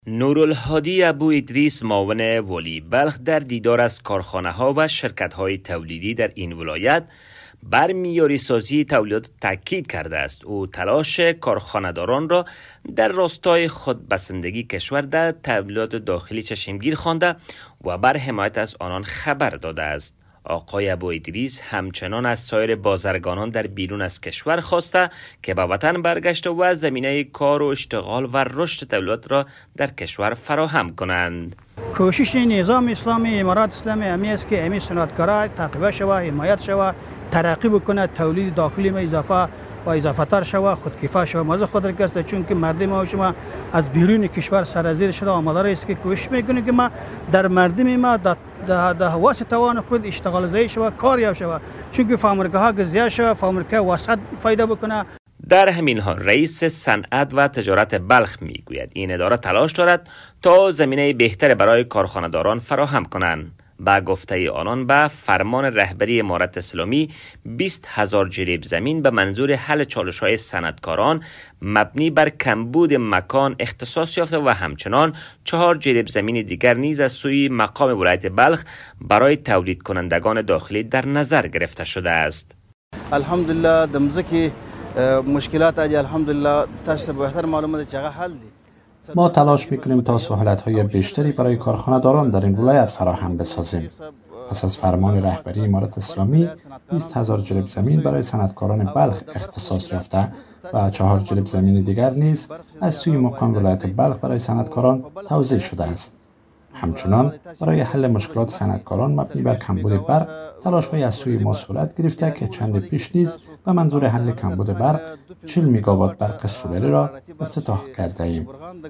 نورالهادی ابو ادریس معاون والی بلخ در دیدار از کارخانه ها و شرکت های تولیدی در این ولایت بر معیاری سازی تولیدات تاکید کرده است. او تلاش کارخانه‌داران را در راستای خودبسندگی کشور در تولیدات داخلی چشمگیر خوانده و بر حمایت از آنان خبر داده است. آقای ابو ادریس همچنان از سایر بازرگانان در بیرون از کشور خواسته که به وطن برگشته و زمینه کار و اشتغال و رشد تولیدات را در کشور فراهم کنند. کوشش نظام اسلامی امارات اسلامی همی است که همی صنعتکارا تعقیب شود، حمایت شود، ترقی بکنه، تولید داخلی ما اضافه تر شود، خودکفا شود. موضوع خود را است چون که مردم ما شما از بیرون کشور سرازیر شده آماده است که کوشش میکنه که ما در مردم ما در حواس توان خود اشتغال زایی شود، کار یاب شود، چون که فابریکه ها زیاد شود، فابریکه وسعت پیدا بکنه. در همین حال رئیس صنعت و تجارت بلخ میگوید این اداره تلاش دارد تا زمینه بهتر برای کارخانه‌داران فراهم کنند. با گفته آنان به فرمان رهبری امارت اسلامی 20,000 جریب زمین به منظور حل چالش‌های صنعتکاران مبنی بر کمبود مکان اختصاص یافته و همچنان 4 جریب زمین دیگر نیز از سوی مقام ولایت بلخ برای تولید کنندگان داخلی در نظر گرفته شده است. الحمدلله دمزکی مشکلات الحمدلله تاسو بهتر معلومات چقدر حل دی. ما تلاش میکنیم تا سهولت‌های بیشتری برای کارخانه‌داران در این ولایت فراهم بسازیم. پس از فرمان رهبری امارت اسلامی 20,000 جریب زمین برای صنعتکاران بلخ اختصاص یافته و 4 جریب زمین دیگر نیز از سوی مقام ولایت بلخ برای صنعتکاران توزیع شده است. همچنان برای حل مشکلات صنعتکاران مبنی بر کمبود برق تلاش‌های از سوی ما صورت گرفته که چند پیش نیز به منظور حل کمبود برق 40 میگاوات برق سولری را افتتاح کرده ایم.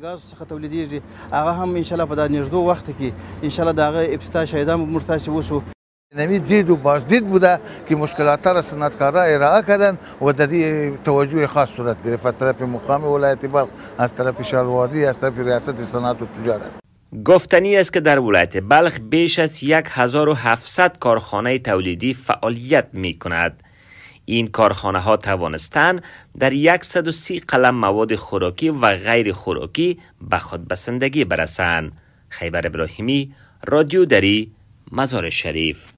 هغه هم ان شاء الله په دا نږدې وخت کې ان شاء الله دا افتتاح شایده مرتضی وسو. نمید دید و بازدید بوده که مشکلات را صنعتکارا ارائه کردن و در توجه خاص صورت گرفت از طرف مقام ولایت بلخ، از طرف شهرواری، از طرف ریاست صنعت و تجارت. گفتنی است که در ولایت بلخ بیش از 1700 کارخانه تولیدی فعالیت می کند. این کارخانه ها توانستند در 130 قلم مواد خوراکی و غیر خوراکی به خودبسندگی برسند. خیبر ابراهیمی، رادیو دری، مزار شریف.